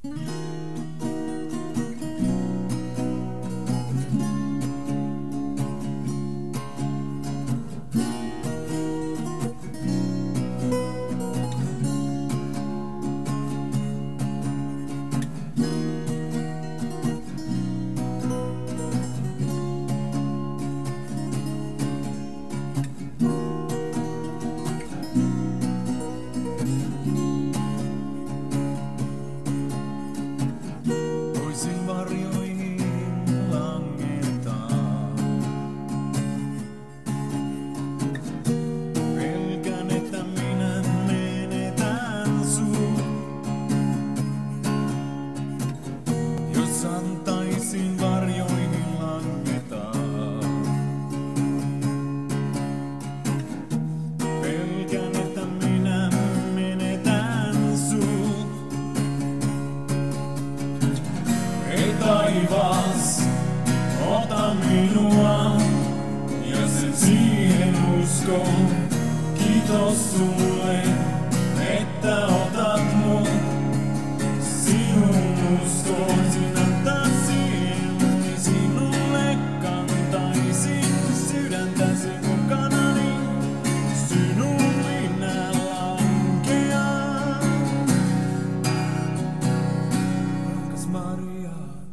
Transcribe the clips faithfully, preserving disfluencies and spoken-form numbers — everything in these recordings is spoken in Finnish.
Voisin varjoihin langettaa. Pelkään, että minä menetän sut. Jos antaisin varjoihin langettaa. Pelkään, että minä menetän sut. Ei taivas, ota minua, jos en siihen usko. Kiitos sulle, että otat mut. Sinun uskoisin antaa silmi, sinulle kantaisin sydäntäsi mukanani. Sinun minä lankean, rakas Maria.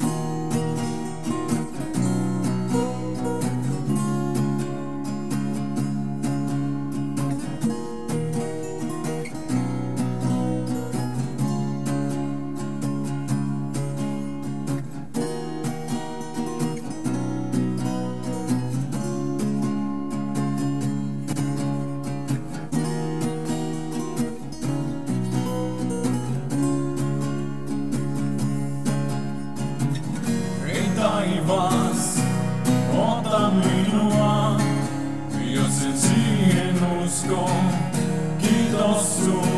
Ei taivas, ota minua, jos en siihen usko. Kiitos sulle.